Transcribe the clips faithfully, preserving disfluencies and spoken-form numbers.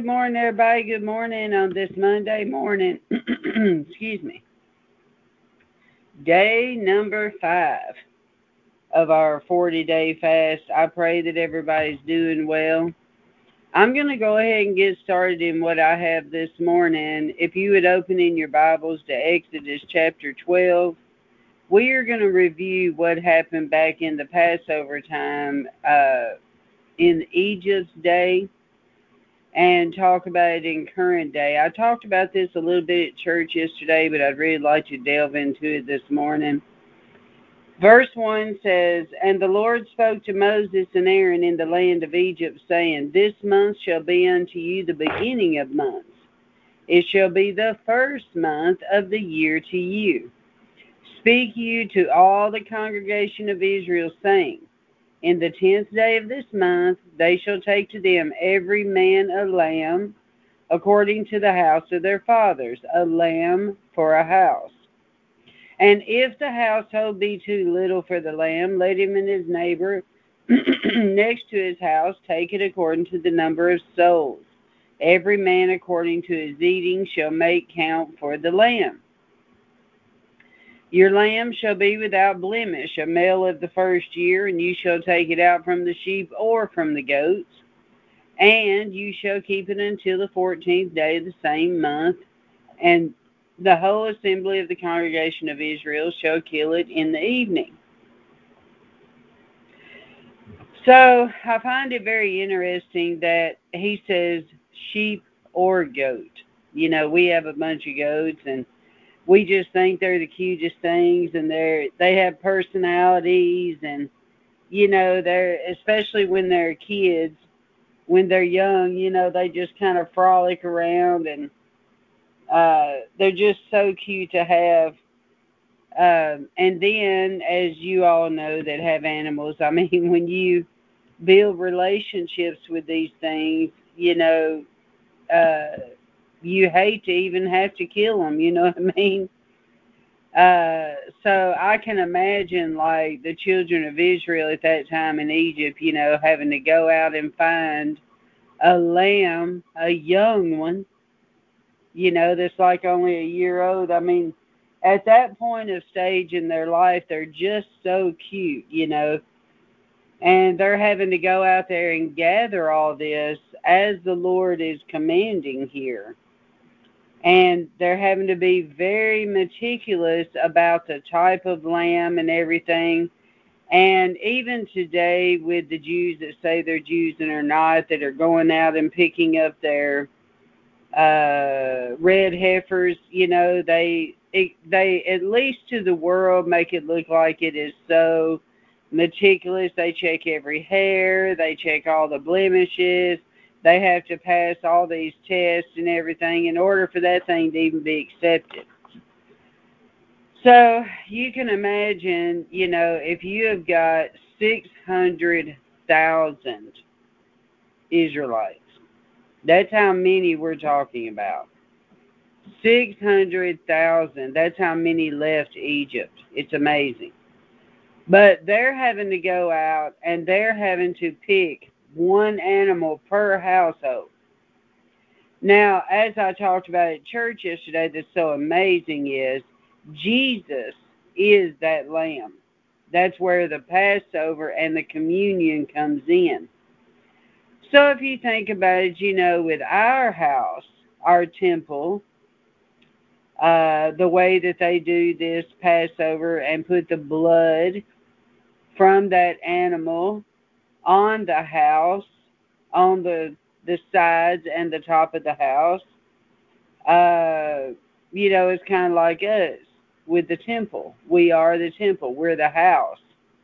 good morning, everybody. Good morning on this Monday morning. Excuse me. Day number five of our forty-day fast. I pray that everybody's doing well. I'm going to go ahead and get started in what I have this morning. If you would open in your Bibles to Exodus chapter twelve, we are going to review what happened back in the Passover time uh, in Egypt's day, and talk about it in current day. I talked about this a little bit at church yesterday, but I'd really like to delve into it this morning. Verse one says, And the Lord spoke to Moses and Aaron in the land of Egypt, saying, This month shall be unto you the beginning of months. It shall be the first month of the year to you. Speak you to all the congregation of Israel, saying, In the tenth day of this month they shall take to them every man a lamb, according to the house of their fathers, a lamb for a house. And if the household be too little for the lamb, let him and his neighbor next to his house take it according to the number of souls. Every man according to his eating shall make count for the lamb. Your lamb shall be without blemish, a male of the first year, and you shall take it out from the sheep or from the goats. And you shall keep it until the fourteenth day of the same month, and the whole assembly of the congregation of Israel shall kill it in the evening. So I find it very interesting that he says sheep or goat. You know, we have a bunch of goats, and we just think they're the cutest things, and they're they have personalities, and you know, they're, especially when they're kids, when they're young, you know, they just kind of frolic around, and uh, they're just so cute to have. Um, and then, as you all know that have animals, I mean, when you build relationships with these things, you know, uh, you hate to even have to kill them, you know what I mean? Uh, so I can imagine, like, the children of Israel at that time in Egypt, you know, having to go out and find a lamb, a young one, you know, that's like only a year old. I mean, at that point of stage in their life, they're just so cute, you know, and they're having to go out there and gather all this as the Lord is commanding here. And they're having to be very meticulous about the type of lamb and everything. And even today, with the Jews that say they're Jews and are not, that are going out and picking up their uh, red heifers, you know, they it, they at least to the world make it look like it is so meticulous. They check every hair, they check all the blemishes. They have to pass all these tests and everything in order for that thing to even be accepted. So you can imagine, you know, if you have got six hundred thousand Israelites, that's how many we're talking about. six hundred thousand, that's how many left Egypt. It's amazing. But they're having to go out and they're having to pick one animal per household. Now, as I talked about at church yesterday, that's so amazing is Jesus is that lamb. That's where the Passover and the communion comes in. So if you think about it, you know, with our house, our temple, uh, the way that they do this Passover and put the blood from that animal on the house, on the the sides and the top of the house, uh, you know, it's kind of like us with the temple. We are the temple. We're the house.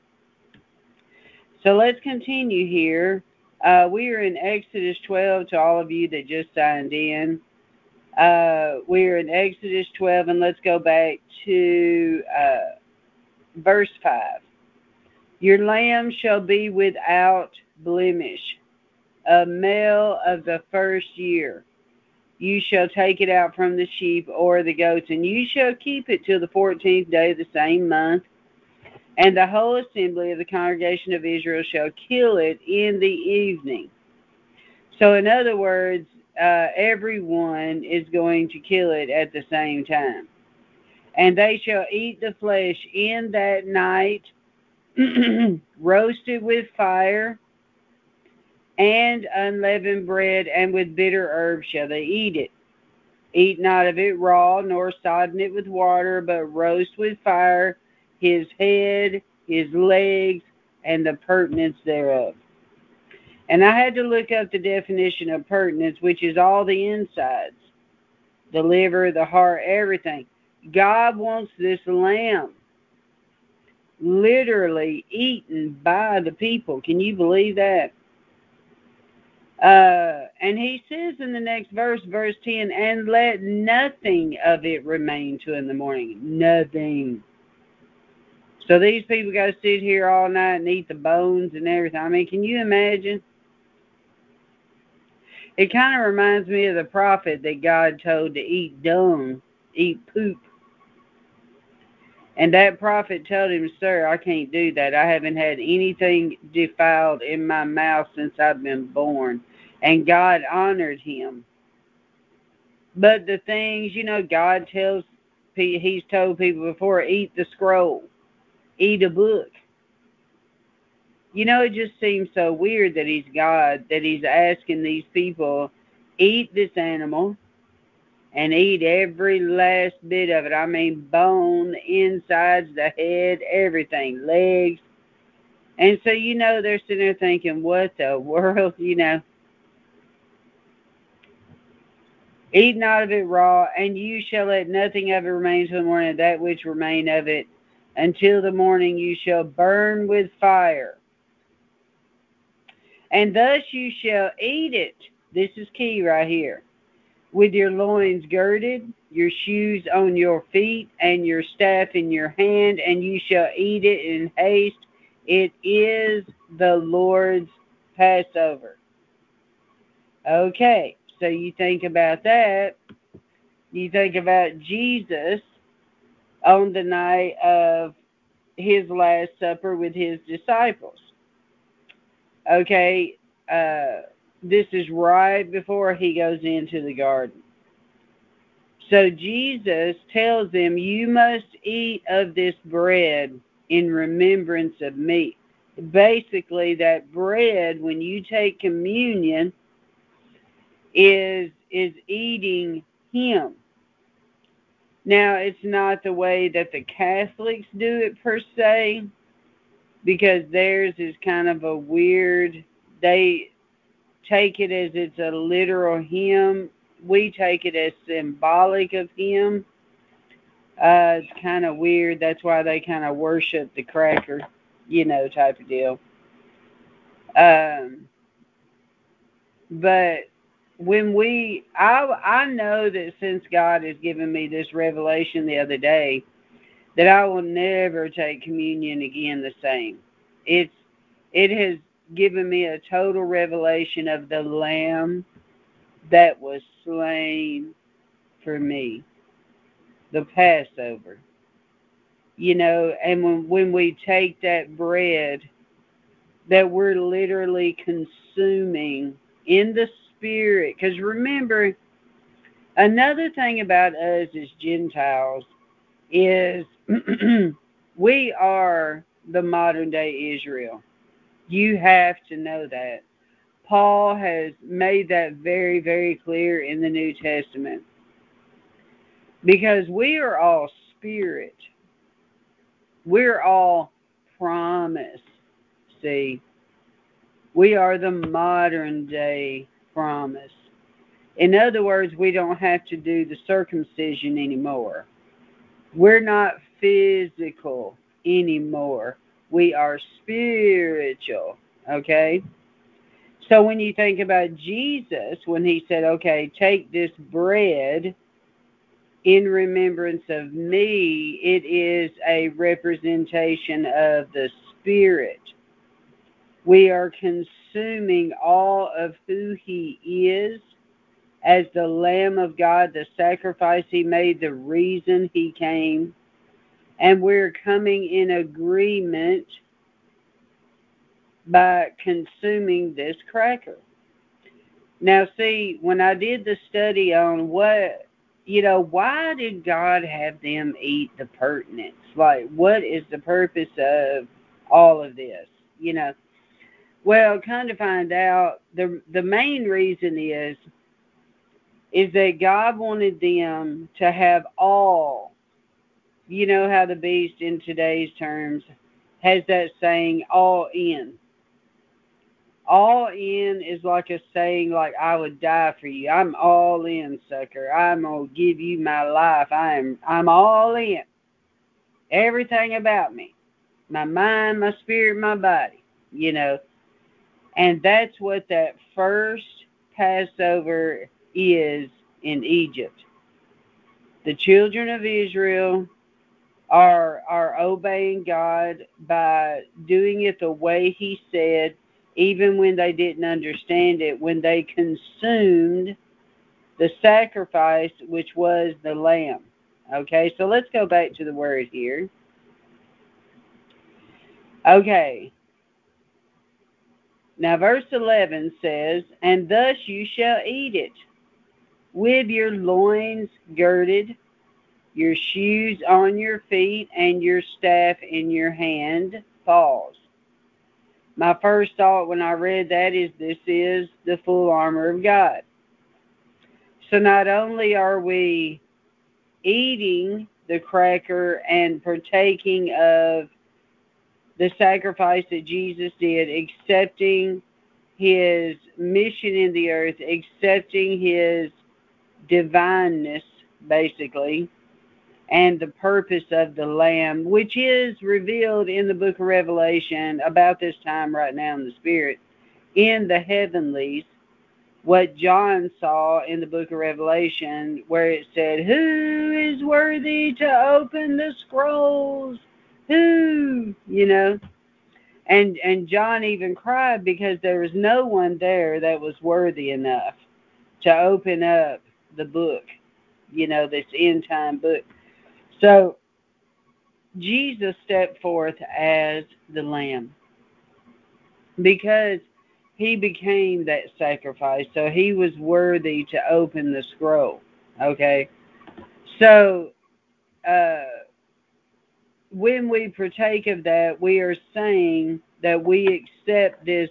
So let's continue here. Uh, we are in Exodus twelve to all of you that just signed in. Uh, we are in Exodus twelve, and let's go back to uh, verse five. Your lamb shall be without blemish, a male of the first year. You shall take it out from the sheep or the goats, and you shall keep it till the fourteenth day of the same month. And the whole assembly of the congregation of Israel shall kill it in the evening. So in other words, uh, everyone is going to kill it at the same time. And they shall eat the flesh in that night, roasted with fire and unleavened bread, and with bitter herbs shall they eat it. Eat not of it raw, nor sodden it with water, but roast with fire his head, his legs, and the purtenance thereof. And I had to look up the definition of purtenance, which is all the insides, the liver, the heart, everything. God wants this lamb literally eaten by the people. Can you believe that? Uh, and he says in the next verse, verse ten, and let nothing of it remain till in the morning. Nothing. So these people got to sit here all night and eat the bones and everything. I mean, can you imagine? It kind of reminds me of the prophet that God told to eat dung, eat poop. And that prophet told him, sir, I can't do that. I haven't had anything defiled in my mouth since I've been born. And God honored him. But the things, you know, God tells, he's told people before, eat the scroll, eat a book. You know, it just seems so weird that he's God, that he's asking these people, eat this animal and eat every last bit of it. I mean, bone, the insides, the head, everything, legs. And so, you know, they're sitting there thinking, what the world, you know. Eat not of it raw, and you shall let nothing of it remain till the morning, that which remain of it until the morning you shall burn with fire. And thus you shall eat it. This is key right here. With your loins girded, your shoes on your feet, and your staff in your hand, and you shall eat it in haste. It is the Lord's Passover. Okay, so you think about that. You think about Jesus on the night of his Last Supper with his disciples. Okay, uh, this is right before he goes into the garden. So Jesus tells them, you must eat of this bread in remembrance of me. Basically, that bread, when you take communion, is is eating him. Now, it's not the way that the Catholics do it per se, because theirs is kind of a weird, they take it as it's a literal hymn. We take it as symbolic of him. Uh, it's kind of weird. That's why they kind of worship the cracker, you know, type of deal. Um, but when we, I, I know that since God has given me this revelation the other day, that I will never take communion again the same. It's, it has given me a total revelation of the Lamb that was slain for me, the Passover. You know, and when, when we take that bread, that we're literally consuming in the spirit. Because remember, another thing about us as Gentiles is we are the modern day Israel. You have to know that. Paul has made that very, very clear in the New Testament. Because we are all spirit. We're all promise. See, we are the modern day promise. In other words, we don't have to do the circumcision anymore. We're not physical anymore. We are spiritual. Okay? So when you think about Jesus, when he said, okay, take this bread in remembrance of me, it is a representation of the Spirit. We are consuming all of who he is as the Lamb of God, the sacrifice he made, the reason he came. And we're coming in agreement by consuming this cracker. Now, see, when I did the study on what, you know, why did God have them eat the pertinence? Like, what is the purpose of all of this? You know, well, kind of find out the the main reason is is that God wanted them to have all. You know how the beast in today's terms has that saying, all in. All in is like a saying like, I would die for you. I'm all in, sucker. I'm gonna give you my life. I am I'm all in. Everything about me. My mind, my spirit, my body. You know. And that's what that first Passover is in Egypt. The children of Israel are are obeying God by doing it the way He said, even when they didn't understand it, when they consumed the sacrifice, which was the lamb. Okay, so let's go back to the word here. Okay, now verse eleven says, and thus you shall eat it, with your loins girded, your shoes on your feet, and your staff in your hand. Pause. My first thought when I read that is this is the full armor of God. So not only are we eating the cracker and partaking of the sacrifice that Jesus did, accepting his mission in the earth, accepting his divineness, basically, and the purpose of the Lamb, which is revealed in the book of Revelation about this time right now in the Spirit, in the heavenlies, what John saw in the book of Revelation, where it said, who is worthy to open the scrolls? Who? You know? And and John even cried because there was no one there that was worthy enough to open up the book, you know, this end time book. So Jesus stepped forth as the Lamb because he became that sacrifice. So he was worthy to open the scroll. Okay. So uh, when we partake of that, we are saying that we accept this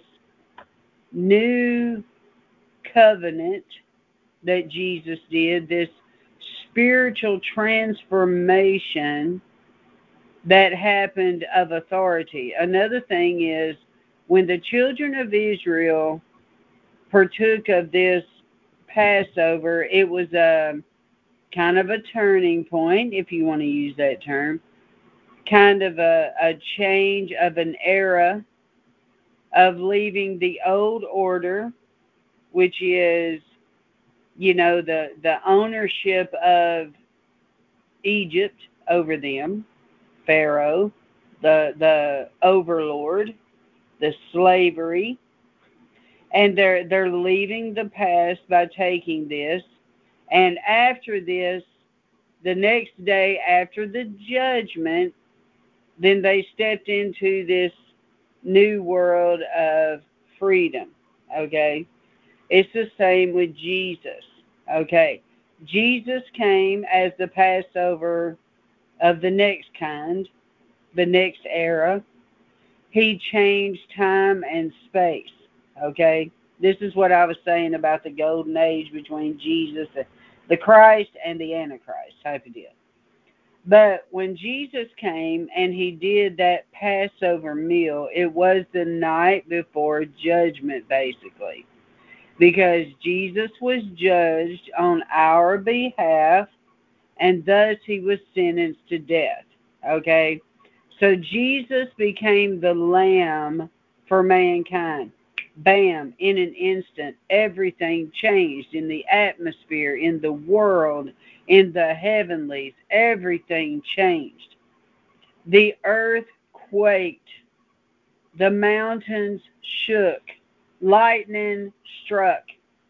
new covenant that Jesus did, this spiritual transformation that happened of authority. Another thing is when the children of Israel partook of this Passover, it was a kind of a turning point, if you want to use that term, kind of a, a change of an era of leaving the old order, which is, you know, the, the ownership of Egypt over them, Pharaoh, the the overlord, the slavery, and they're they're leaving the past by taking this. And after this, the next day after the judgment, then they stepped into this new world of freedom. Okay, it's the same with Jesus. Okay, Jesus came as the Passover of the next kind, the next era. He changed time and space. Okay? This is what I was saying about the golden age between Jesus, the Christ, and the Antichrist type of deal. But when Jesus came and he did that Passover meal, it was the night before judgment, basically. Because Jesus was judged on our behalf, and thus he was sentenced to death. Okay? So Jesus became the lamb for mankind. Bam, in an instant, everything changed in the atmosphere, in the world, in the heavenlies. Everything changed. The earth quaked. The mountains shook. Lightning struck.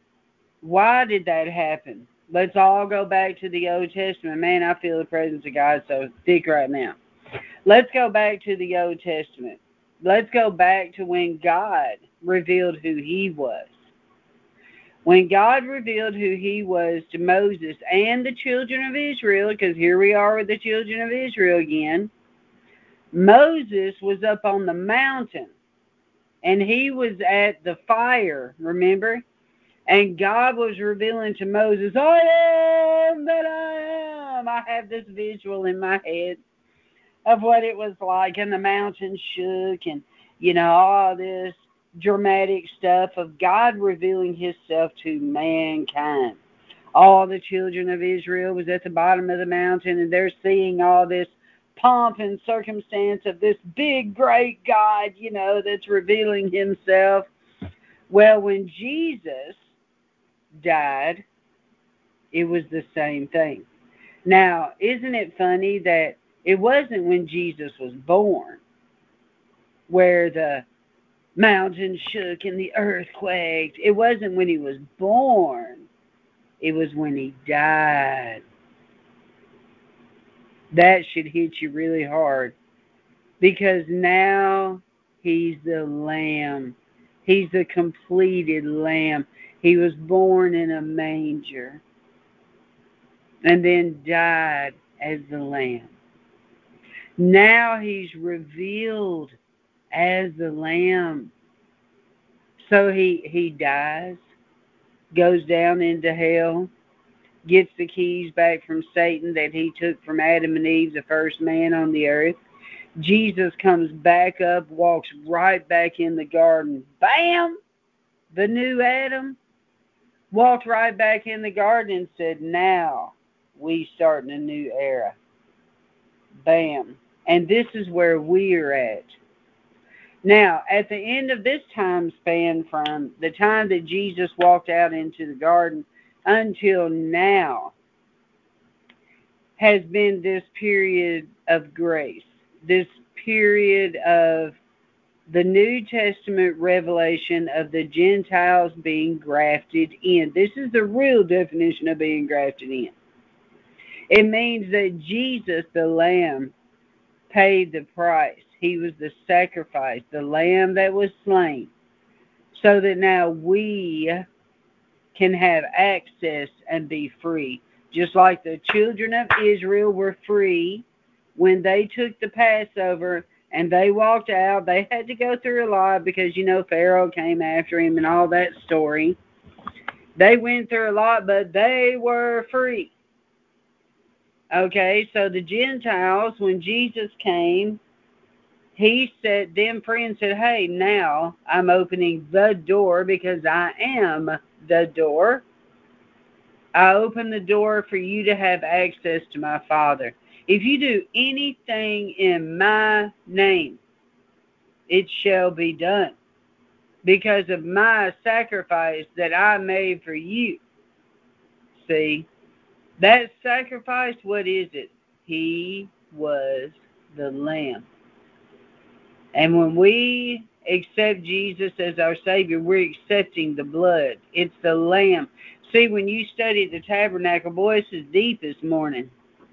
Why did that happen? Let's all go back to the Old Testament. Man, I feel the presence of God so thick right now. Let's go back to the Old Testament. Let's go back to when God revealed who he was. When God revealed who he was to Moses and the children of Israel, because here we are with the children of Israel again, Moses was up on the mountain, and he was at the fire, remember? And God was revealing to Moses, I am that I am. I have this visual in my head of what it was like, and the mountain shook, and, you know, all this dramatic stuff of God revealing himself to mankind. All the children of Israel was at the bottom of the mountain, and they're seeing all this pomp and circumstance of this big, great God, you know, that's revealing himself. Well, when Jesus died, it was the same thing. Now, isn't it funny that it wasn't when Jesus was born where the mountains shook and the earth quaked? It wasn't when he was born. It was when he died. That should hit you really hard, because now he's the Lamb. He's the completed Lamb. He was born in a manger and then died as the Lamb. Now he's revealed as the Lamb. So he, he dies, goes down into hell, gets the keys back from Satan that he took from Adam and Eve, the first man on the earth. Jesus comes back up, walks right back in the garden. Bam! The new Adam walked right back in the garden and said, now we start in a new era. Bam. And this is where we're at. Now, at the end of this time span, from the time that Jesus walked out into the garden until now, has been this period of grace, this period of the New Testament revelation of the Gentiles being grafted in. This is the real definition of being grafted in. It means that Jesus, the Lamb, paid the price. He was the sacrifice, the Lamb that was slain, so that now we can have access and be free. Just like the children of Israel were free when they took the Passover and they walked out. They had to go through a lot because, you know, Pharaoh came after him and all that story. They went through a lot, but they were free. Okay, so the Gentiles, when Jesus came, he set them free and said, hey, now I'm opening the door because I am the door. I open the door for you to have access to my Father. If you do anything in my name, it shall be done, because of my sacrifice that I made for you. See, that sacrifice, what is it? He was the Lamb. And when we accept Jesus as our Savior, we're accepting the blood. It's the Lamb. See, when you study the tabernacle, boy, this is deep this morning.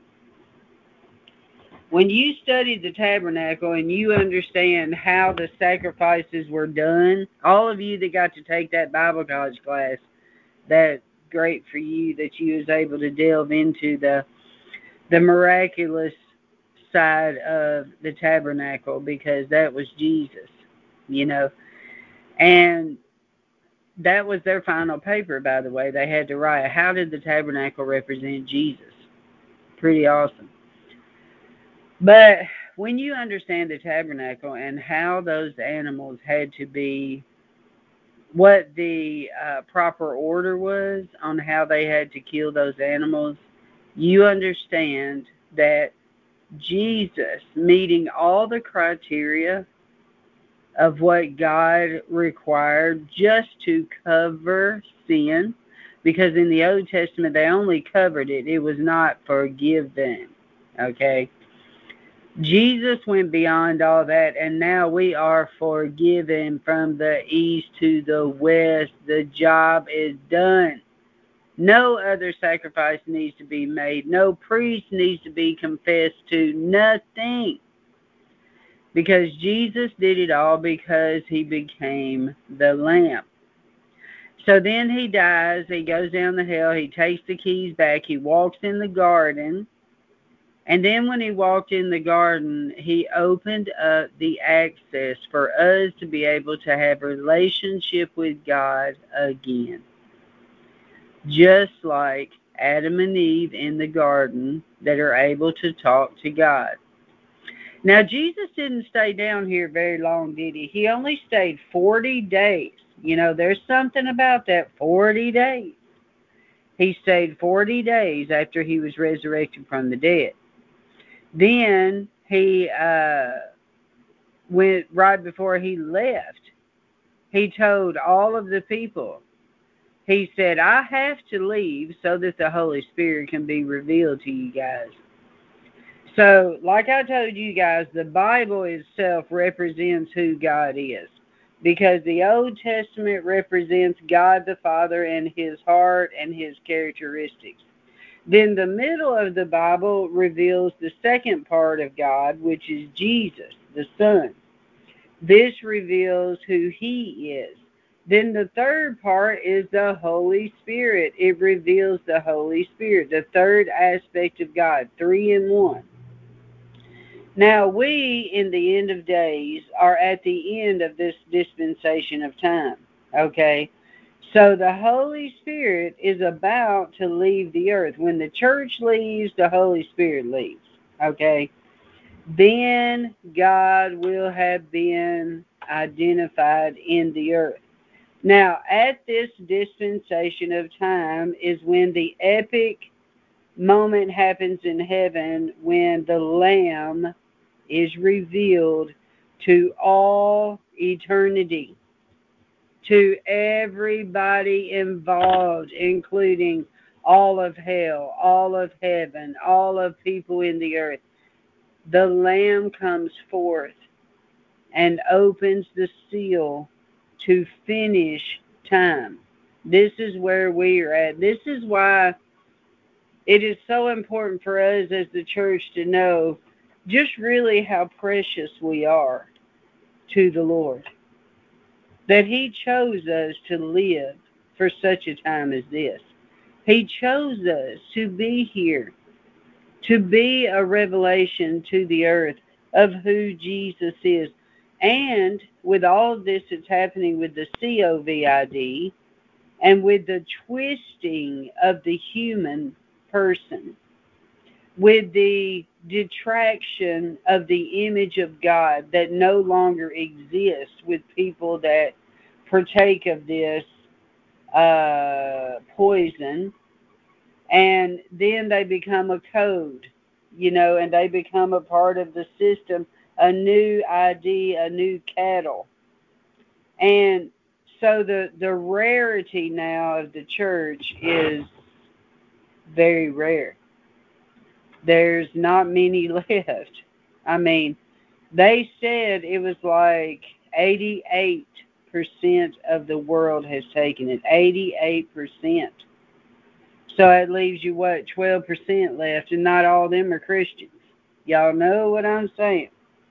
When you study the tabernacle and you understand how the sacrifices were done, all of you that got to take that Bible college class, that's great for you that you was able to delve into the the miraculous side of the tabernacle, because that was Jesus, you know. And that was their final paper, by the way. They had to write, how did the tabernacle represent Jesus? Pretty awesome. But when you understand the tabernacle and how those animals had to be, what the uh, proper order was on how they had to kill those animals, you understand that Jesus, meeting all the criteria of what God required just to cover sin, because in the Old Testament they only covered it, it was not forgive them, okay? Jesus went beyond all that, and now we are forgiven from the east to the west. The job is done. No other sacrifice needs to be made. No priest needs to be confessed to. Nothing. Because Jesus did it all, because he became the Lamb. So then he dies. He goes down the hill. He takes the keys back. He walks in the garden. And then when he walked in the garden, he opened up the access for us to be able to have a relationship with God again. Just like Adam and Eve in the garden that are able to talk to God. Now, Jesus didn't stay down here very long, did he? He only stayed forty days. You know, there's something about that forty days. He stayed forty days after he was resurrected from the dead. Then he uh, went right before he left. He told all of the people, he said, I have to leave so that the Holy Spirit can be revealed to you guys. So, like I told you guys, the Bible itself represents who God is. Because the Old Testament represents God the Father and his heart and his characteristics. Then the middle of the Bible reveals the second part of God, which is Jesus, the Son. This reveals who he is. Then the third part is the Holy Spirit. It reveals the Holy Spirit, the third aspect of God, three in one. Now we, in the end of days, are at the end of this dispensation of time, okay? So the Holy Spirit is about to leave the earth. When the church leaves, the Holy Spirit leaves, okay? Then God will have been identified in the earth. Now, at this dispensation of time is when the epic moment happens in heaven, when the Lamb is revealed to all eternity, to everybody involved, including all of hell, all of heaven, all of people in the earth. The Lamb comes forth and opens the seal to finish time. This is where we are at. This is why it is so important for us as the church to know just really how precious we are to the Lord. That he chose us to live for such a time as this. He chose us to be here, to be a revelation to the earth of who Jesus is. And with all this that's happening with the COVID, and with the twisting of the human person, with the detraction of the image of God that no longer exists with people that partake of this uh, poison, and then they become a code, you know, and they become a part of the system, a new I D, a new cattle. And so the, the rarity now of the church is very rare. There's not many left. I mean, they said it was like eighty-eight percent of the world has taken it. eighty-eight percent. So that leaves you, what, twelve percent left, and not all of them are Christians. Y'all know what I'm saying.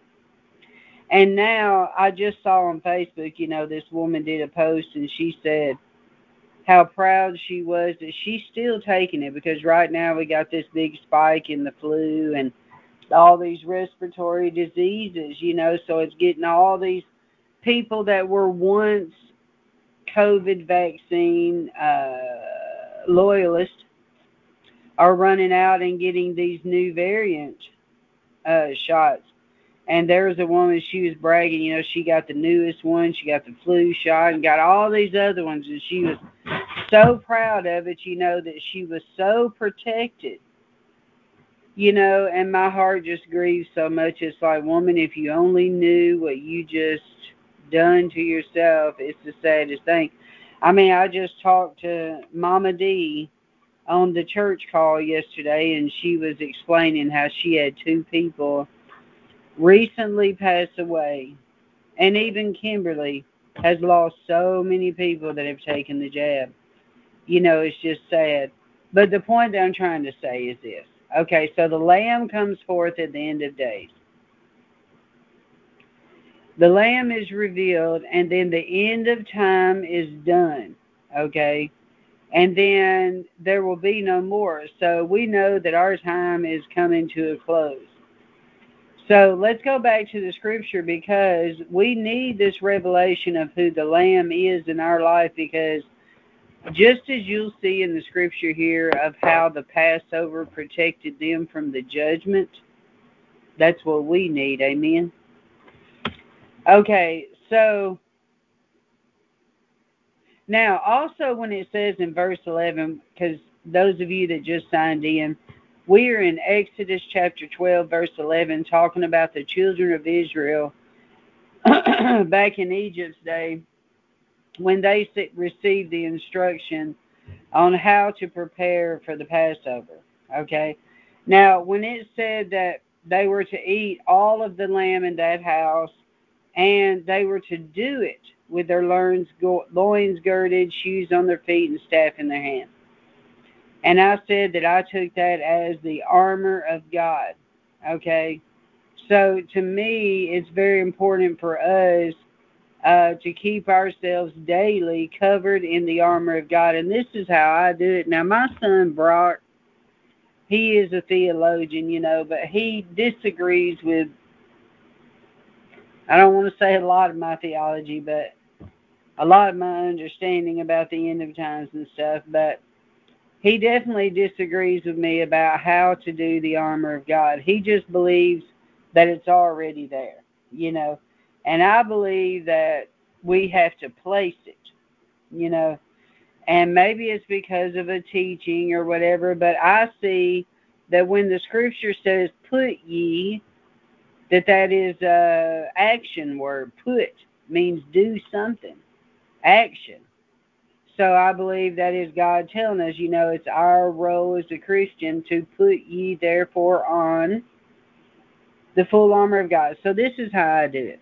And now, I just saw on Facebook, you know, this woman did a post, and she said how proud she was that she's still taking it, because right now we got this big spike in the flu and all these respiratory diseases, you know, so it's getting all these people that were once COVID vaccine uh, loyalists are running out and getting these new variant uh, shots. And there was a woman, she was bragging, you know, she got the newest one, she got the flu shot, and got all these other ones, and she was so proud of it, you know, that she was so protected, you know, and my heart just grieves so much. It's like, woman, if you only knew what you just done to yourself, it's the saddest thing. I mean, I just talked to Mama D on the church call yesterday, and she was explaining how she had two people recently pass away. And even Kimberly has lost so many people that have taken the jab. You know, it's just sad. But the point that I'm trying to say is this. Okay, so the Lamb comes forth at the end of days. The Lamb is revealed, and then the end of time is done. okay? And then there will be no more. So we know that our time is coming to a close. So let's go back to the scripture because we need this revelation of who the Lamb is in our life, because just as you'll see in the scripture here of how the Passover protected them from the judgment, that's what we need. Amen. Okay, so now also when it says in verse eleven, because those of you that just signed in, we are in Exodus chapter twelve, verse eleven, talking about the children of Israel back in Egypt's day when they received the instruction on how to prepare for the Passover. Okay, now when it said that they were to eat all of the lamb in that house, and they were to do it with their loins, loins girded, shoes on their feet, and staff in their hand. And I said that I took that as the armor of God. Okay, so to me, it's very important for us uh, to keep ourselves daily covered in the armor of God. And this is how I do it. Now, my son Brock, he is a theologian, you know, but he disagrees with, I don't want to say a lot of my theology, but a lot of my understanding about the end of times and stuff. But he definitely disagrees with me about how to do the armor of God. He just believes that it's already there, you know. And I believe that we have to place it, you know. And maybe it's because of a teaching or whatever, but I see that when the scripture says put ye, that that is a action word. Put means do something, action. So I believe that is God telling us, you know, it's our role as a Christian to put ye therefore on the full armor of God. So this is how I do it.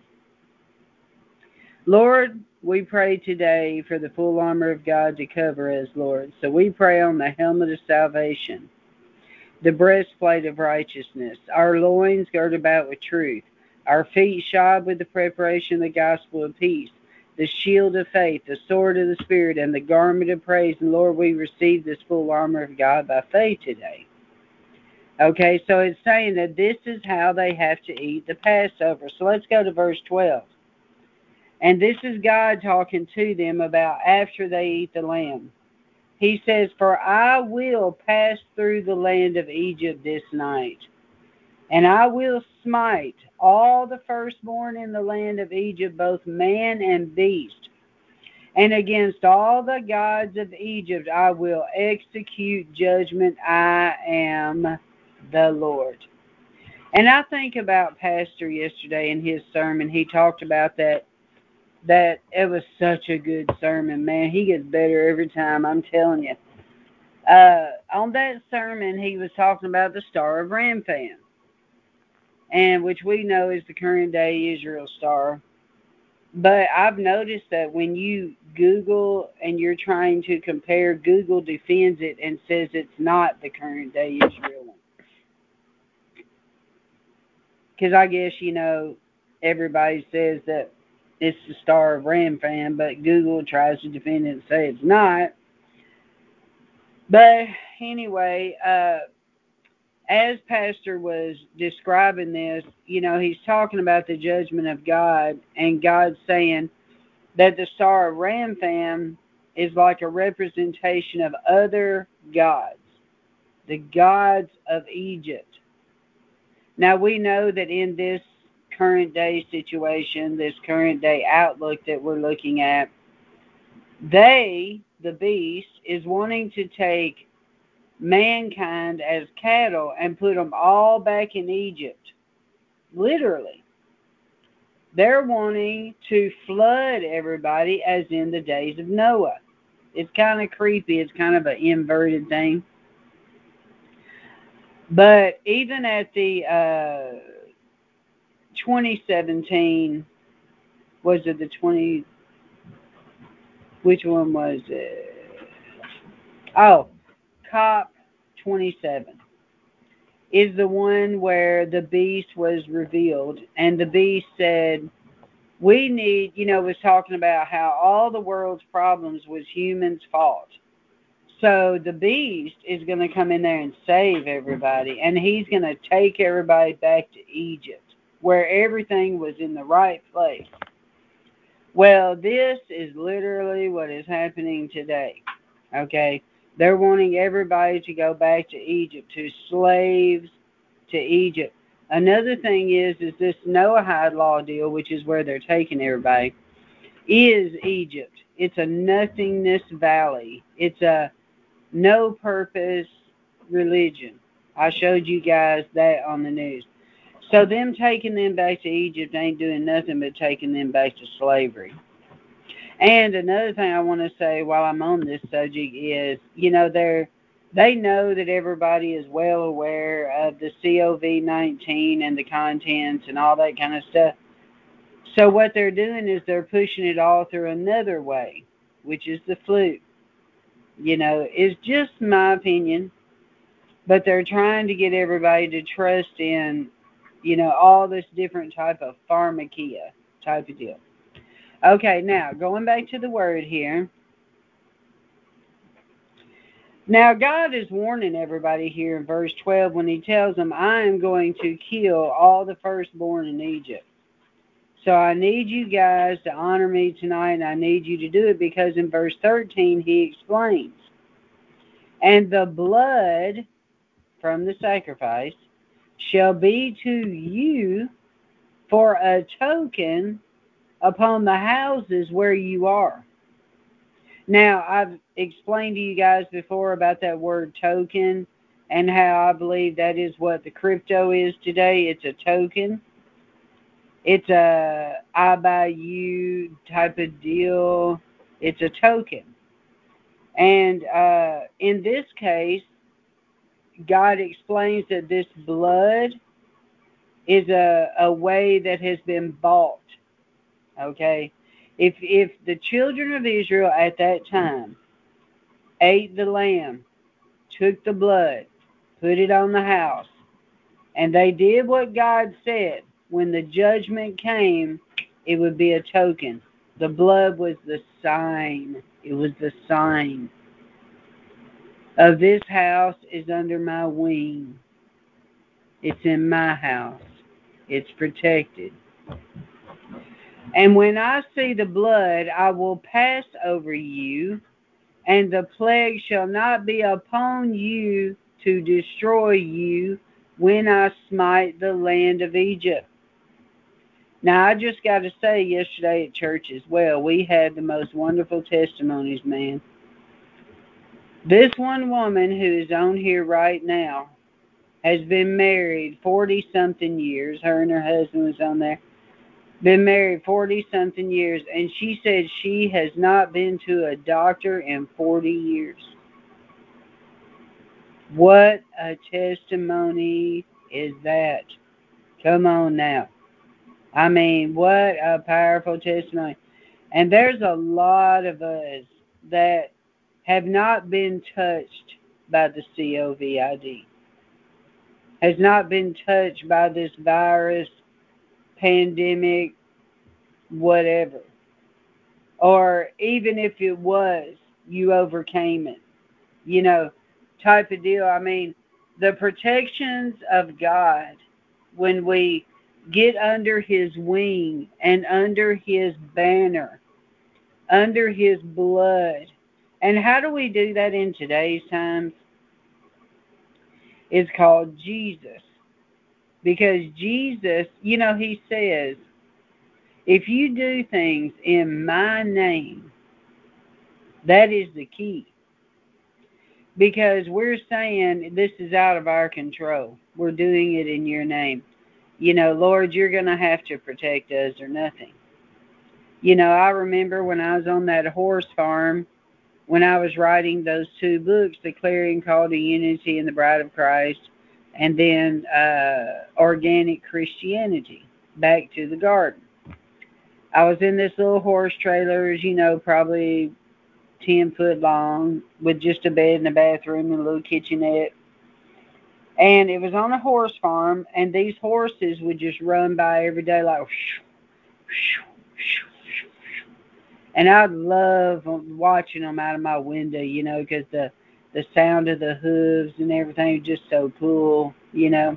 Lord, we pray today for the full armor of God to cover us, Lord. So we pray on the helmet of salvation, the breastplate of righteousness, our loins girded about with truth, our feet shod with the preparation of the gospel of peace, the shield of faith, the sword of the Spirit, and the garment of praise. And Lord, we receive this full armor of God by faith today. Okay, so it's saying that this is how they have to eat the Passover. So let's go to verse twelve. And this is God talking to them about after they eat the lamb. He says, for I will pass through the land of Egypt this night, and I will smite all the firstborn in the land of Egypt, both man and beast. And against all the gods of Egypt I will execute judgment. I am the Lord. And I think about Pastor yesterday in his sermon. He talked about that that it was such a good sermon, man. He gets better every time, I'm telling you. Uh, on that sermon, he was talking about the Star of Ramphan, and which we know is the current day Israel star. But I've noticed that when you Google and you're trying to compare, Google defends it and says it's not the current day Israel one. Because I guess, you know, everybody says that it's the Star of Ramphan, but Google tries to defend it and say it's not. But anyway, uh, as Pastor was describing this, you know, he's talking about the judgment of God, and God saying that the Star of Ramphan is like a representation of other gods, the gods of Egypt. Now, we know that in this current day situation, this current day outlook that we're looking at, they, the beast, is wanting to take mankind as cattle and put them all back in Egypt. Literally. They're wanting to flood everybody as in the days of Noah. It's kind of creepy. It's kind of an inverted thing. But even at the uh, twenty seventeen, was it the twenty, which one was it? Oh, COP twenty-seven is the one where the beast was revealed. And the beast said, We need, you know, was talking about how all the world's problems was humans' fault. So the beast is going to come in there and save everybody, and he's going to take everybody back to Egypt, where everything was in the right place. Well, this is literally what is happening today. Okay? They're wanting everybody to go back to Egypt, to slaves to Egypt. Another thing is, is this Noahide law deal, which is where they're taking everybody, is Egypt. It's a nothingness valley. It's a no purpose religion. I showed you guys that on the news. So them taking them back to Egypt ain't doing nothing but taking them back to slavery. And another thing I want to say while I'm on this subject is, you know, they're they know that everybody is well aware of the COVID nineteen and the contents and all that kind of stuff. So what they're doing is they're pushing it all through another way, which is the flu. You know, it's just my opinion, but they're trying to get everybody to trust in, you know, all this different type of pharmakia type of deal. Okay, now going back to the word here. Now God is warning everybody here in verse twelve when he tells them, I am going to kill all the firstborn in Egypt. So I need you guys to honor me tonight, and I need you to do it because in verse thirteen he explains, and the blood from the sacrifice shall be to you for a token upon the houses where you are. Now, I've explained to you guys before about that word token and how I believe that is what the crypto is today. It's a token. It's a I buy you type of deal. It's a token. And uh, in this case, God explains that this blood is a, a way that has been bought. Okay? If if the children of Israel at that time ate the lamb, took the blood, put it on the house, and they did what God said, when the judgment came, it would be a token. The blood was the sign. It was the sign of this house is under my wing. It's in my house. It's protected. And when I see the blood, I will pass over you, and the plague shall not be upon you to destroy you when I smite the land of Egypt. Now, I just got to say, yesterday at church as well, we had the most wonderful testimonies, man. This one woman who is on here right now has been married forty-something years. Her and her husband was on there. Been married forty-something years, and she said she has not been to a doctor in forty years. What a testimony is that? Come on now. I mean, what a powerful testimony. And there's a lot of us that have not been touched by the COVID, has not been touched by this virus, pandemic, whatever. Or even if it was, you overcame it. You know, type of deal. I mean, the protections of God, when we get under his wing and under his banner, under his blood. And how do we do that in today's times? It's called Jesus. Because Jesus, you know, he says, if you do things in my name, that is the key. Because we're saying this is out of our control. We're doing it in your name. You know, Lord, you're going to have to protect us or nothing. You know, I remember when I was on that horse farm, when I was writing those two books, The Clarion Call to Unity and The Bride of Christ, and then uh, Organic Christianity, Back to the Garden. I was in this little horse trailer, you know, probably ten foot long, with just a bed and a bathroom and a little kitchenette. And it was on a horse farm, and these horses would just run by every day like, whoosh, whoosh, And I love watching them out of my window, you know, because the the sound of the hooves and everything is just so cool, you know.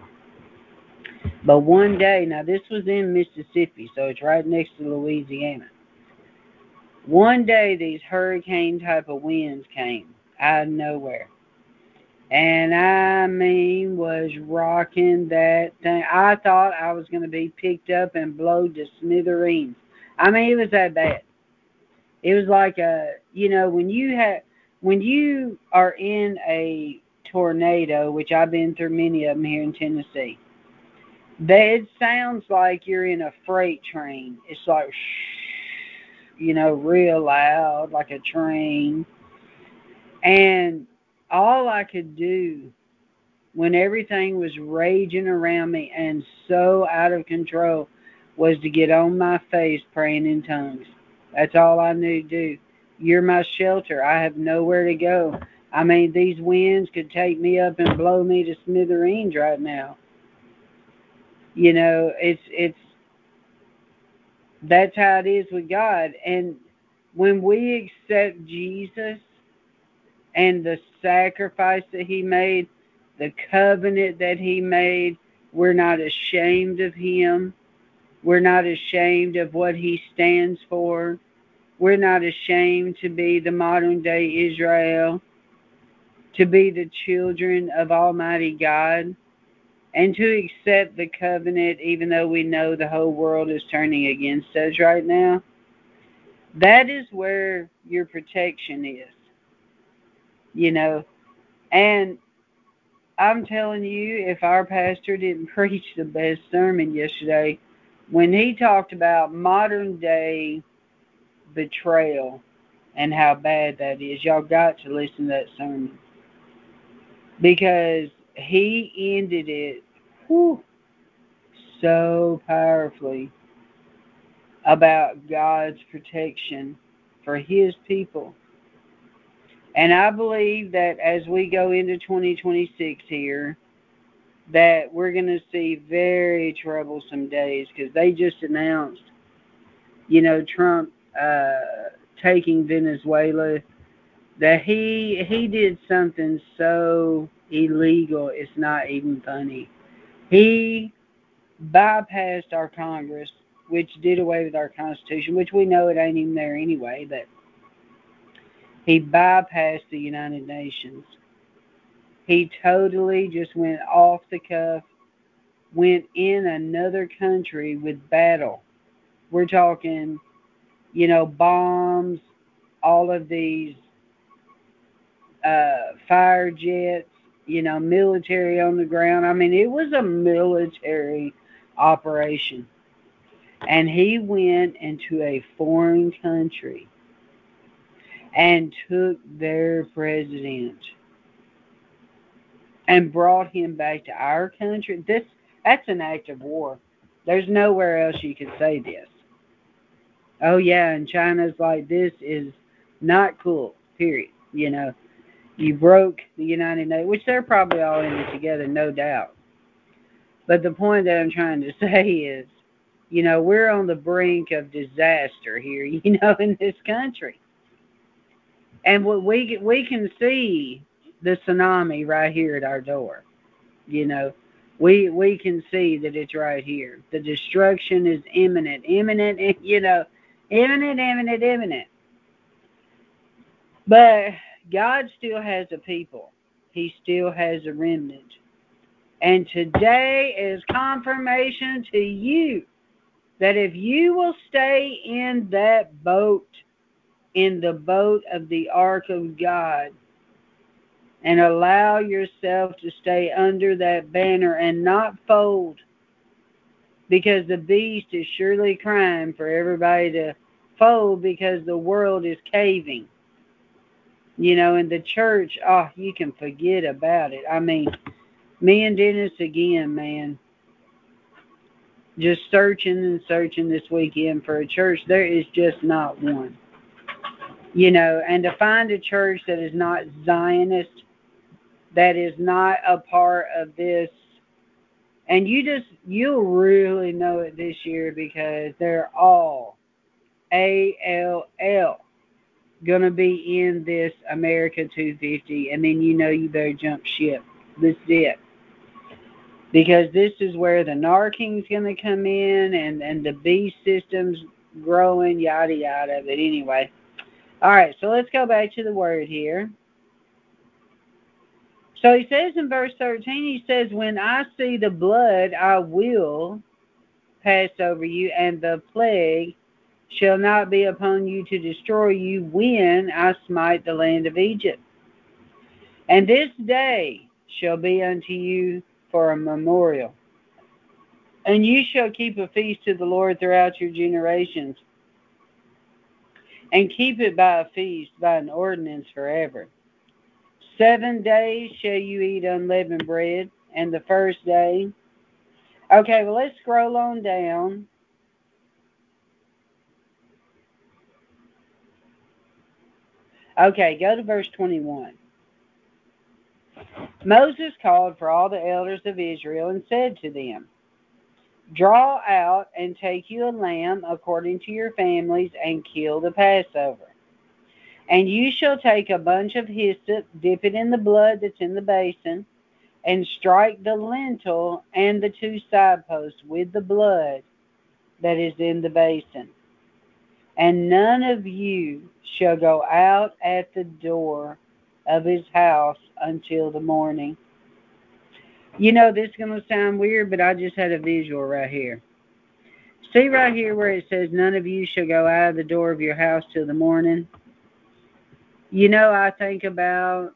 But one day, now this was in Mississippi, so it's right next to Louisiana. One day, these hurricane type of winds came out of nowhere. And I mean, was rocking that thing. I thought I was going to be picked up and blown to smithereens. I mean, it was that bad. It was like a, you know, when you have, when you are in a tornado, which I've been through many of them here in Tennessee, that it sounds like you're in a freight train. It's like, you know, real loud, like a train. And all I could do when everything was raging around me and so out of control was to get on my face praying in tongues. That's all I knew to do. You're my shelter. I have nowhere to go. I mean, these winds could take me up and blow me to smithereens right now. You know, it's it's that's how it is with God. And when we accept Jesus and the sacrifice that he made, the covenant that he made, we're not ashamed of him. We're not ashamed of what he stands for. We're not ashamed to be the modern day Israel, to be the children of Almighty God, and to accept the covenant even though we know the whole world is turning against us right now. That is where your protection is, you know. And I'm telling you, if our pastor didn't preach the best sermon yesterday, when he talked about modern day betrayal and how bad that is, y'all got to listen to that sermon. Because he ended it whew, so powerfully about God's protection for his people. And I believe that as we go into twenty twenty-six here, that we're going to see very troublesome days because they just announced, you know, Trump uh, taking Venezuela, that he he did something so illegal it's not even funny. He bypassed our Congress, which did away with our Constitution, which we know it ain't even there anyway, but he bypassed the United Nations. He totally just went off the cuff, went in another country with battle. We're talking, you know, bombs, all of these uh, fire jets, you know, military on the ground. I mean, it was a military operation. And he went into a foreign country and took their president and brought him back to our country. This that's an act of war. There's nowhere else you could say this. Oh yeah, and China's like, this is not cool. Period. You know, you broke the United Nations, which they're probably all in it together, no doubt. But the point that I'm trying to say is, you know, we're on the brink of disaster here, you know, in this country. And what we we can see the tsunami right here at our door. You know, we we can see that it's right here. The destruction is imminent, imminent. You know, imminent, imminent, imminent. But God still has a people. He still has a remnant. And today is confirmation to you that if you will stay in that boat, in the boat of the ark of God, and allow yourself to stay under that banner and not fold, because the beast is surely crying for everybody to fold because the world is caving. You know, in the church, oh, you can forget about it. I mean, me and Dennis again, man, just searching and searching this weekend for a church. There is just not one. You know, and to find a church that is not Zionist, that is not a part of this, and you just, you'll really know it this year because they're all A L L gonna be in this America two fifty, and then you know you better jump ship. This is it. Because this is where the Narking's gonna come in, and, and the beast system's growing, yada yada. But anyway. Alright, so let's go back to the word here. So he says in verse thirteen, he says, when I see the blood, I will pass over you, and the plague shall not be upon you to destroy you when I smite the land of Egypt. And this day shall be unto you for a memorial. And you shall keep a feast to the Lord throughout your generations, and keep it by a feast, by an ordinance forever. Seven days shall you eat unleavened bread, and the first day. Okay, well, let's scroll on down. Okay, go to verse twenty-one. Moses called for all the elders of Israel and said to them, draw out and take you a lamb according to your families, and kill the Passover. And you shall take a bunch of hyssop, dip it in the blood that's in the basin, and strike the lintel and the two side posts with the blood that is in the basin. And none of you shall go out at the door of his house until the morning. You know, this is going to sound weird, but I just had a visual right here. See right here where it says, none of you shall go out of the door of your house till the morning? You know, I think about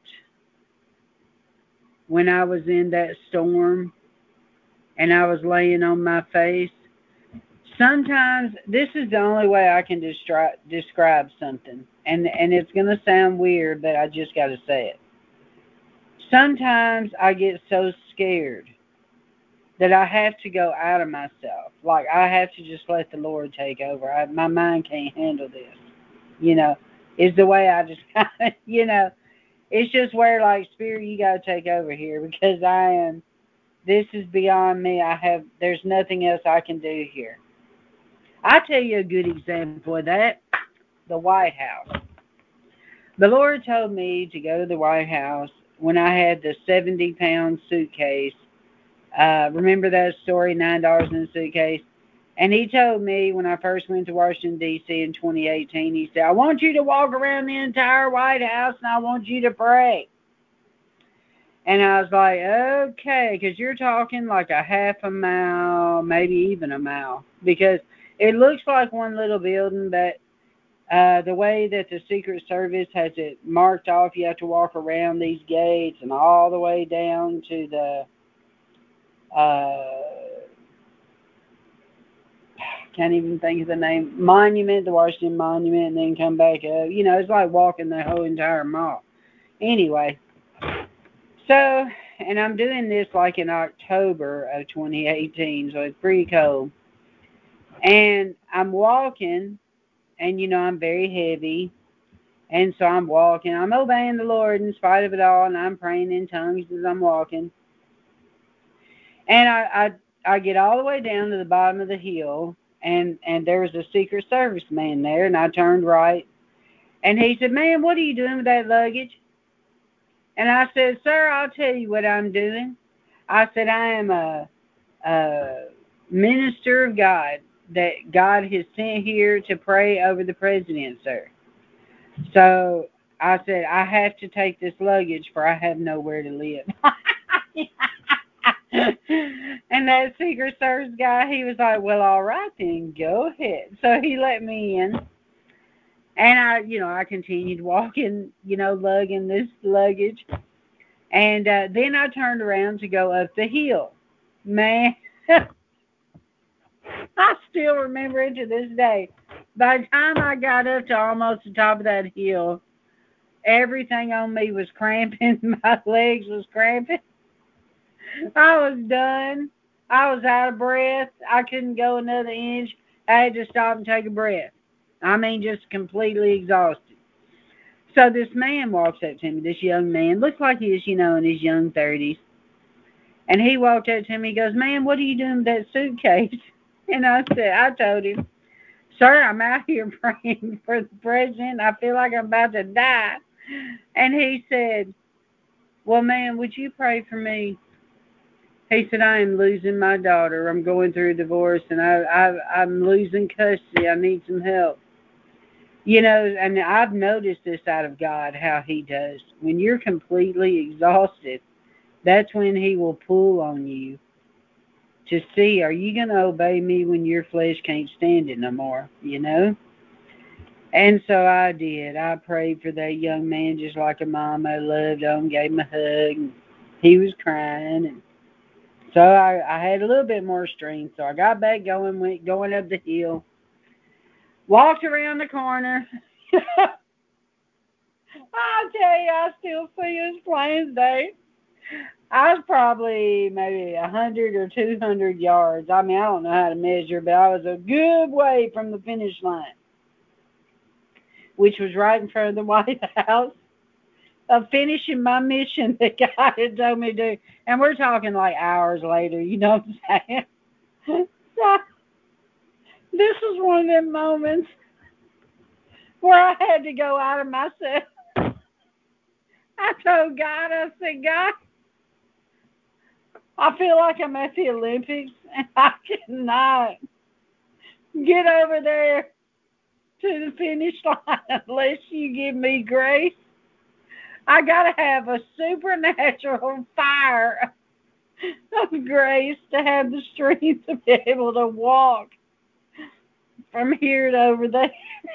when I was in that storm and I was laying on my face. Sometimes, this is the only way I can destri- describe something. And, and it's going to sound weird, but I just got to say it. Sometimes I get so scared that I have to go out of myself. Like, I have to just let the Lord take over. I, my mind can't handle this. You know, is the way I just, you know, it's just where, like, Spirit, you got to take over here, because I am, this is beyond me. I have, there's nothing else I can do here. I'll tell you a good example of that, the White House. The Lord told me to go to the White House when I had the seventy pound suitcase. Uh, remember that story, nine dollars in a suitcase? And he told me when I first went to Washington, D C in twenty eighteen, he said, I want you to walk around the entire White House and I want you to pray. And I was like, okay, because you're talking like a half a mile, maybe even a mile. Because it looks like one little building, but uh, the way that the Secret Service has it marked off, you have to walk around these gates and all the way down to the, uh, can't even think of the name, monument, the Washington Monument, and then come back up. You know, it's like walking the whole entire mall. Anyway, so, and I'm doing this like in October of twenty eighteen, so it's pretty cold. And I'm walking, and you know, I'm very heavy. And so I'm walking. I'm obeying the Lord in spite of it all, and I'm praying in tongues as I'm walking. And I, I, I get all the way down to the bottom of the hill, and, and there was a Secret Service man there, and I turned right. And he said, ma'am, what are you doing with that luggage? And I said, sir, I'll tell you what I'm doing. I said, I am a, a minister of God that God has sent here to pray over the president, sir. So I said, I have to take this luggage, for I have nowhere to live. And that Secret Service guy, he was like, well, all right then, go ahead. So he let me in. And I, you know, I continued walking, you know, lugging this luggage. And uh, then I turned around to go up the hill. Man, I still remember it to this day. By the time I got up to almost the top of that hill, everything on me was cramping. My legs was cramping. I was done. I was out of breath. I couldn't go another inch. I had to stop and take a breath. I mean, just completely exhausted. So this man walks up to me, this young man. Looks like he is, you know, in his young thirties. And he walked up to me. He goes, man, what are you doing with that suitcase? And I said, I told him, Sir, I'm out here praying for the president. I feel like I'm about to die. And he said, well, ma'am, would you pray for me? He said, I am losing my daughter. I'm going through a divorce, and I, I, I'm losing custody. I need some help. You know, and I've noticed this out of God, how he does. When you're completely exhausted, that's when he will pull on you to see, are you going to obey me when your flesh can't stand it no more, you know? And so I did. I prayed for that young man just like a mom. I loved him, gave him a hug. And he was crying. And so I, I had a little bit more strength. So I got back going, went going up the hill, walked around the corner. I'll tell you, I still see as plain as day. I was probably maybe a hundred or two hundred yards. I mean, I don't know how to measure, but I was a good way from the finish line, which was right in front of the White House, of finishing my mission that God had told me to do. And we're talking like hours later, you know what I'm saying? So, this was one of them moments where I had to go out of myself. I told God, I said, God, I feel like I'm at the Olympics and I cannot get over there to the finish line unless you give me grace. I got to have a supernatural fire of grace to have the strength to be able to walk from here to over there.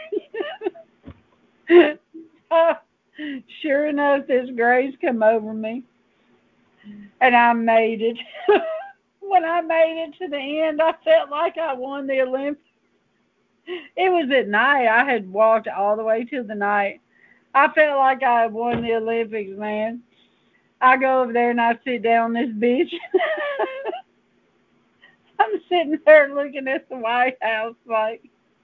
uh, sure enough, this grace come over me, and I made it. When I made it to the end, I felt like I won the Olympics. It was at night. I had walked all the way to the night. I felt like I had won the Olympics, man. I go over there and I sit down this bitch. I'm sitting there looking at the White House like,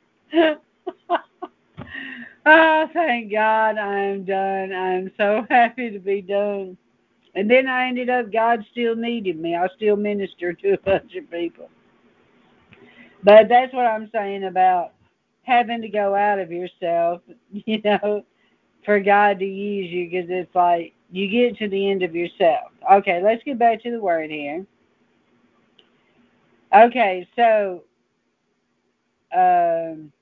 oh, thank God I'm done. I'm so happy to be done. And then I ended up, God still needed me. I still ministered to a bunch of people. But that's what I'm saying about having to go out of yourself, you know, for God to use you, because it's like you get to the end of yourself. Okay, let's get back to the word here. Okay, so um,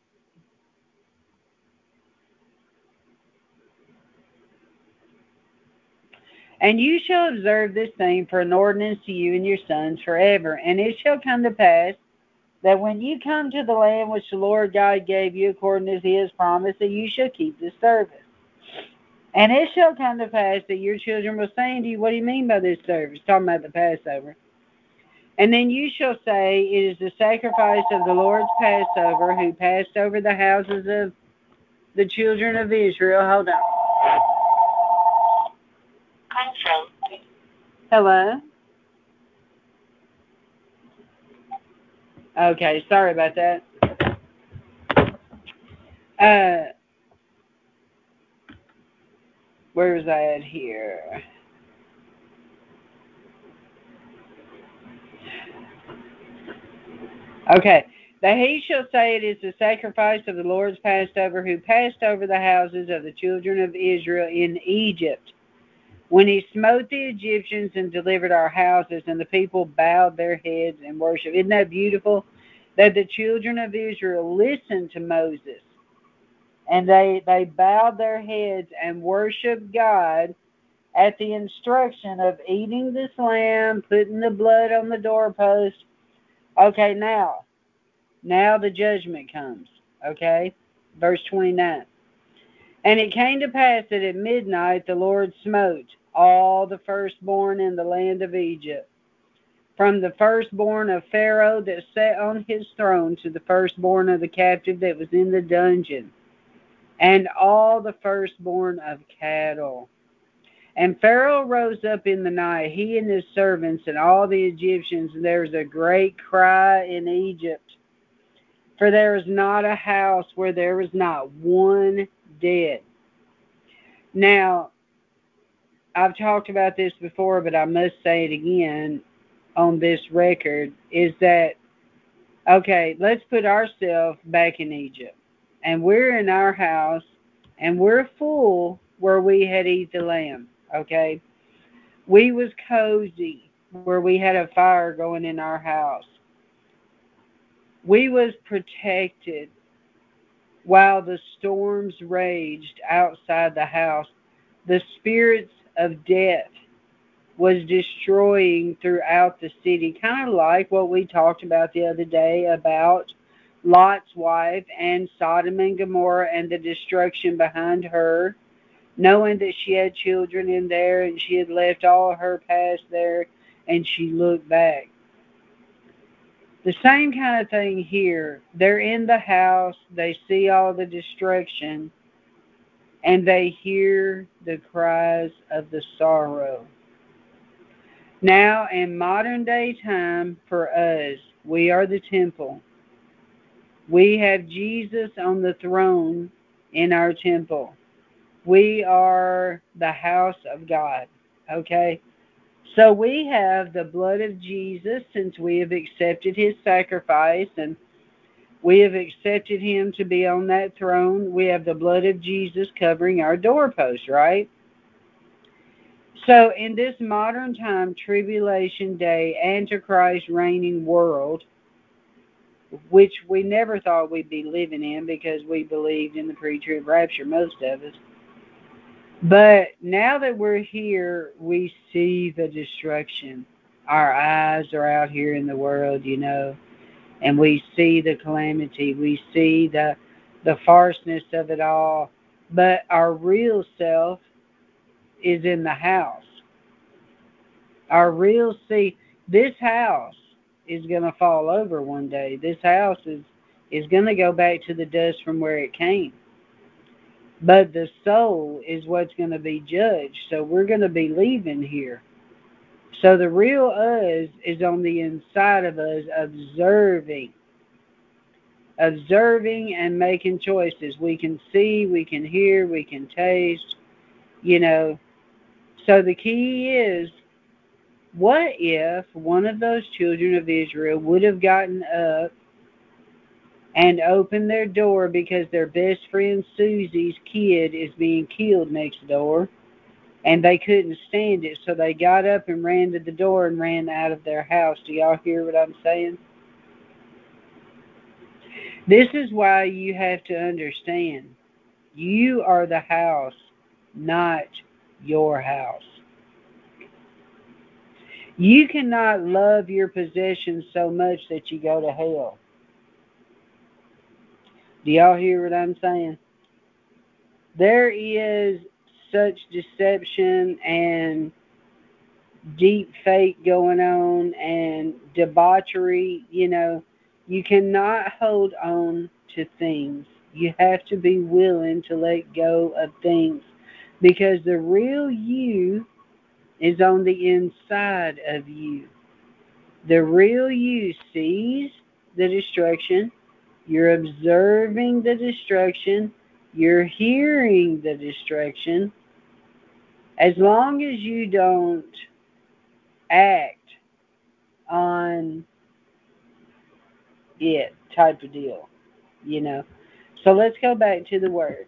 and you shall observe this thing for an ordinance to you and your sons forever. And it shall come to pass that when you come to the land which the Lord God gave you according to his promise, that you shall keep this service. And it shall come to pass that your children will say unto you, what do you mean by this service? Talking about the Passover. And then you shall say, it is the sacrifice of the Lord's Passover, who passed over the houses of the children of Israel. Hold on. Hello? Okay, sorry about that. Uh, where's that here? Okay. That he shall say it is the sacrifice of the Lord's Passover, who passed over the houses of the children of Israel in Egypt, when he smote the Egyptians and delivered our houses, and the people bowed their heads and worshiped. Isn't that beautiful? That the children of Israel listened to Moses, and they, they bowed their heads and worshiped God at the instruction of eating this lamb, putting the blood on the doorpost. Okay, now, now the judgment comes. Okay, verse twenty-nine. And it came to pass that at midnight the Lord smote all the firstborn in the land of Egypt, from the firstborn of Pharaoh that sat on his throne to the firstborn of the captive that was in the dungeon, and all the firstborn of cattle. And Pharaoh rose up in the night, he and his servants and all the Egyptians, and there was a great cry in Egypt. For there is not a house where there was not one dead. Now, I've talked about this before, but I must say it again on this record, is that Okay, let's put ourselves back in Egypt. And we're in our house and we're full where we had eat the lamb. Okay? We was cozy where we had a fire going in our house. We was protected while the storms raged outside the house. The spirits of death was destroying throughout the city, kind of like what we talked about the other day about Lot's wife and Sodom and Gomorrah and the destruction behind her, knowing that she had children in there and she had left all her past there and she looked back. The same kind of thing here. They're in the house, they see all the destruction, and they hear the cries of the sorrow. Now, in modern day time, for us, we are the temple. We have Jesus on the throne in our temple. We are the house of God. Okay? So we have the blood of Jesus since we have accepted his sacrifice and we have accepted him to be on that throne. We have the blood of Jesus covering our doorpost, right? So in this modern time, tribulation day, antichrist reigning world, which we never thought we'd be living in because we believed in the pre-trib rapture, most of us. But now that we're here, we see the destruction. Our eyes are out here in the world, you know, and we see the calamity. We see the the farceness of it all. But our real self is in the house. Our real see this house is going to fall over one day. This house is is going to go back to the dust from where it came. But the soul is what's going to be judged. So we're going to be leaving here. So the real us is on the inside of us, observing. Observing and making choices. We can see, we can hear, we can taste, you know. So the key is, what if one of those children of Israel would have gotten up and opened their door because their best friend Susie's kid is being killed next door, and they couldn't stand it, so they got up and ran to the door and ran out of their house. Do y'all hear what I'm saying? This is why you have to understand, you are the house, not your house. You cannot love your possessions so much that you go to hell. Do y'all hear what I'm saying? There is such deception and deep fake going on and debauchery. You know, you cannot hold on to things. You have to be willing to let go of things because the real you is on the inside of you. The real you sees the destruction. You're observing the destruction. You're hearing the destruction. As long as you don't act on it, type of deal, you know. So let's go back to the word.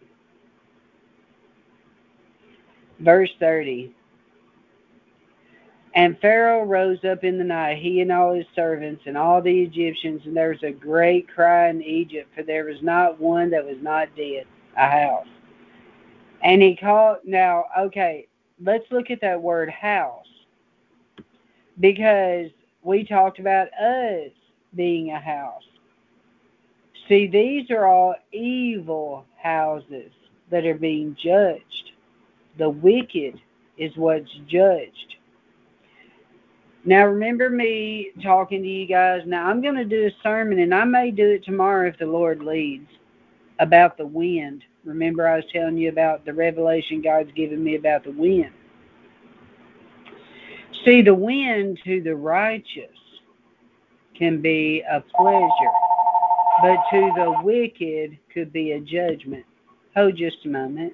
Verse thirty. And Pharaoh rose up in the night, he and all his servants and all the Egyptians, and there was a great cry in Egypt, for there was not one that was not dead, a house. And he called, now, okay, let's look at that word house, because we talked about us being a house. See, these are all evil houses that are being judged. The wicked is what's judged. Now, remember me talking to you guys. Now, I'm going to do a sermon, and I may do it tomorrow if the Lord leads, about the wind. Remember I was telling you about the revelation God's given me about the wind. See, the wind to the righteous can be a pleasure, but to the wicked could be a judgment. Hold just a moment.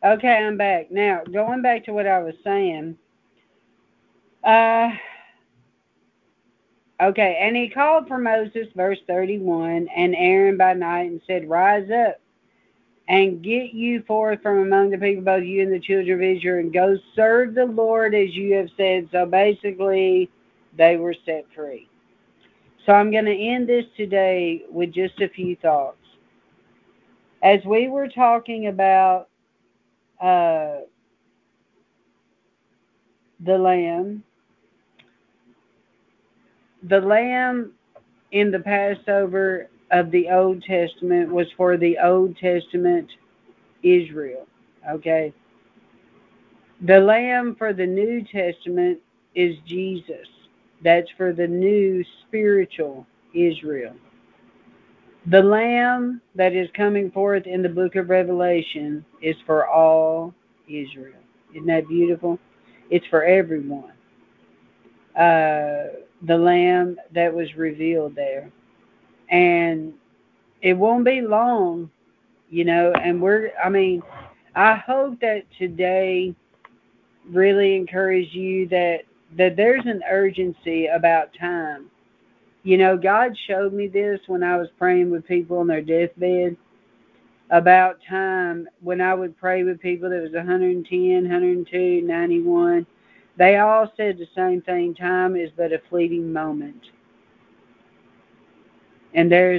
Okay, I'm back. Now, going back to what I was saying. Uh, okay, and he called for Moses, verse thirty-one, and Aaron by night and said, Rise up and get you forth from among the people, both you and the children of Israel, and go serve the Lord as you have said. So basically, they were set free. So I'm going to end this today with just a few thoughts. As we were talking about uh, the lamb, the lamb in the Passover of the Old Testament was for the Old Testament Israel. Okay? The lamb for the New Testament is Jesus. That's for the new spiritual Israel. The lamb that is coming forth in the book of Revelation is for all Israel. Isn't that beautiful? It's for everyone. Uh, the lamb that was revealed there. And it won't be long, you know, and we're, I mean, I hope that today really encourage you that, that there's an urgency about time. You know, God showed me this when I was praying with people on their deathbed about time. When I would pray with people that was one hundred ten, one hundred two, ninety-one, they all said the same thing. Time is but a fleeting moment. And there's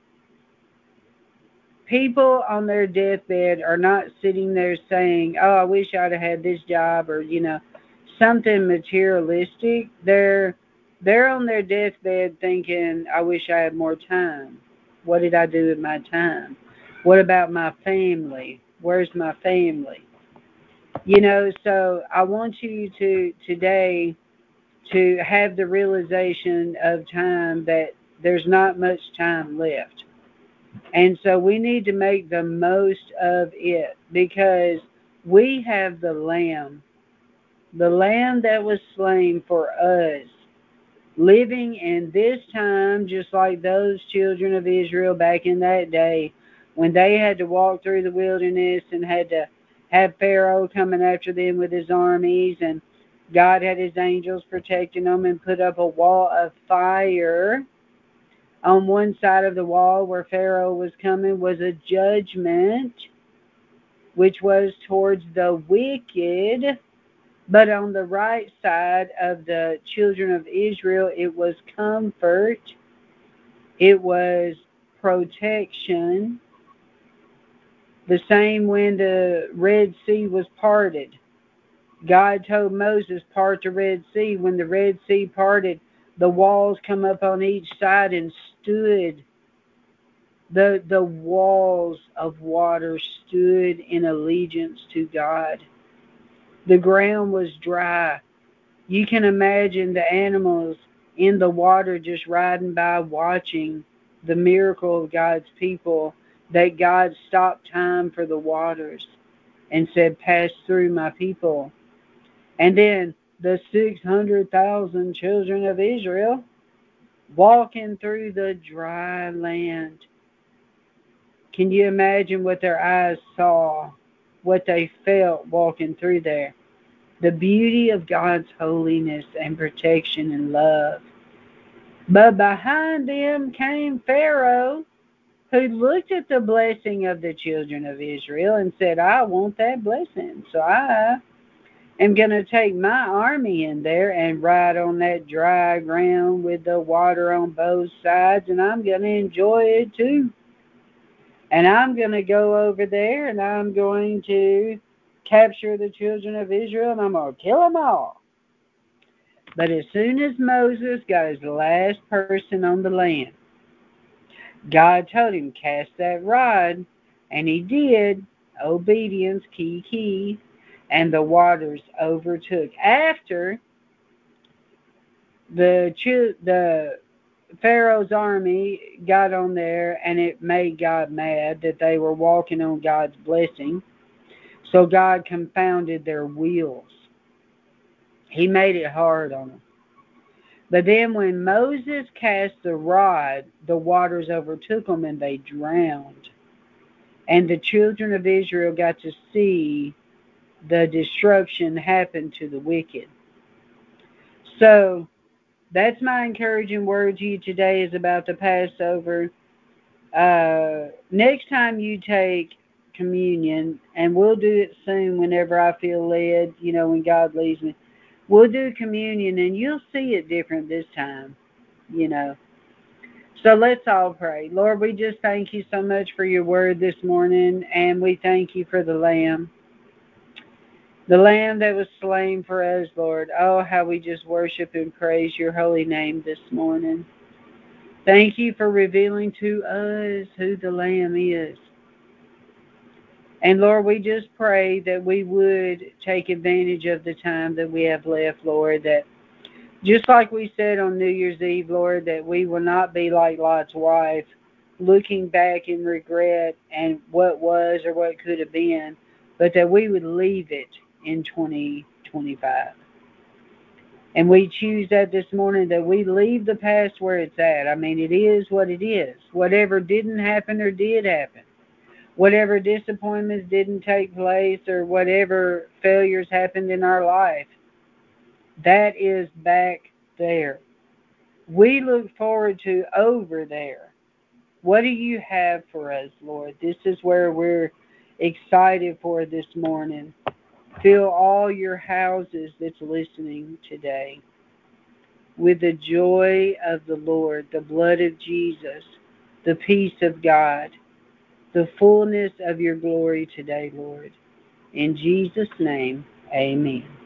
people on their deathbed are not sitting there saying, oh, I wish I'd have had this job, or, you know, something materialistic. They're they're on their deathbed thinking, I wish I had more time. What did I do with my time? What about my family? Where's my family? You know, so I want you to today to have the realization of time that there's not much time left. And so we need to make the most of it, because we have the Lamb, the Lamb that was slain for us, living in this time just like those children of Israel back in that day when they had to walk through the wilderness and had to have Pharaoh coming after them with his armies, and God had his angels protecting them and put up a wall of fire. On one side of the wall where Pharaoh was coming was a judgment, which was towards the wicked. But on the right side of the children of Israel, it was comfort. It was protection. The same when the Red Sea was parted. God told Moses, part the Red Sea. When the Red Sea parted, the walls come up on each side and stood. The, the walls of water stood in allegiance to God. The ground was dry. You can imagine the animals in the water just riding by watching the miracle of God's people, that God stopped time for the waters and said, pass through my people. And then the six hundred thousand children of Israel walking through the dry land. Can you imagine what their eyes saw, what they felt walking through there? The beauty of God's holiness and protection and love. But behind them came Pharaoh, who looked at the blessing of the children of Israel and said, I want that blessing. So I am going to take my army in there and ride on that dry ground with the water on both sides, and I'm going to enjoy it too. And I'm going to go over there and I'm going to capture the children of Israel and I'm going to kill them all. But as soon as Moses got his last person on the land, God told him, cast that rod. And he did. Obedience, key, key. And the waters overtook. After the the Pharaoh's army got on there, and it made God mad that they were walking on God's blessing. So God confounded their wheels. He made it hard on them. But then when Moses cast the rod, the waters overtook them and they drowned. And the children of Israel got to see the destruction happen to the wicked. So that's my encouraging word to you today is about the Passover. Uh, next time you take communion, and we'll do it soon whenever I feel led, you know, when God leads me, we'll do communion and you'll see it different this time, you know. So let's all pray. Lord, we just thank you so much for your word this morning, and we thank you for the Lamb. The Lamb that was slain for us, Lord. Oh, how we just worship and praise your holy name this morning. Thank you for revealing to us who the Lamb is. And Lord, we just pray that we would take advantage of the time that we have left, Lord, that just like we said on New Year's Eve, Lord, that we will not be like Lot's wife, looking back in regret and what was or what could have been, but that we would leave it in twenty twenty-five. And we choose that this morning, that we leave the past where it's at. I mean, it is what it is. Whatever didn't happen or did happen, whatever disappointments didn't take place, or whatever failures happened in our life, that is back there. We look forward to over there. What do you have for us, Lord? This is where we're excited for this morning. Fill all your houses that's listening today with the joy of the Lord, the blood of Jesus, the peace of God, the fullness of your glory today, Lord. In Jesus' name, amen.